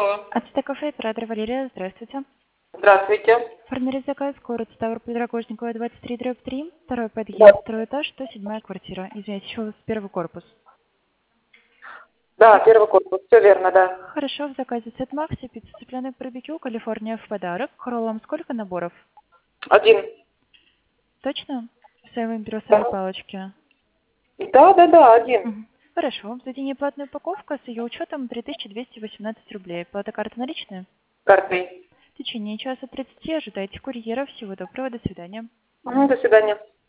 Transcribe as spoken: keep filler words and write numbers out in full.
Алло. Ацтекафе, оператор Валерия, здравствуйте. Здравствуйте. Формирует заказ, город Ставрополь, Драгожникова, двадцать три, дробь три, второй Да. подъезд, второй этаж, сто седьмая квартира. Извините, еще у вас первый корпус. Да, первый корпус. Все верно, да. Хорошо, в заказе сет Макси, пицца цыпленок барбекю, Калифорния в подарок. Хрол, вам сколько наборов? Один. Точно? Сэм берусовые Да. палочки. Да, да, да, один. Мгм. Хорошо, за день платная упаковка с ее учетом три тысячи двести восемнадцать рублей. Плата карты наличная? Картой. В течение часа тридцати ожидайте курьера. Всего доброго, до свидания. Мгм, до свидания.